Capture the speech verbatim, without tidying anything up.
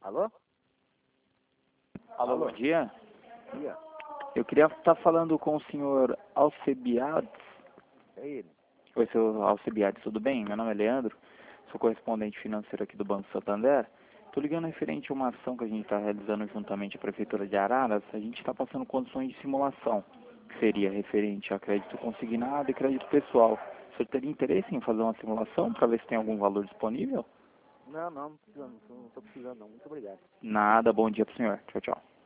Alô? Alô, Alô? bom dia. Dia. Eu queria estar falando com o senhor Alcebiades. É ele. Oi, senhor Alcebiades, tudo bem? Meu nome é Leandro, sou correspondente financeiro aqui do Banco Santander. Estou ligando referente a uma ação que a gente está realizando juntamente à Prefeitura de Araras. A gente está passando condições de simulação, que seria referente a crédito consignado e crédito pessoal. O senhor teria interesse em fazer uma simulação para ver se tem algum valor disponível? Não, não, não, precisando, não estou precisando não. Muito obrigado. Nada, bom dia para o senhor. Tchau, tchau.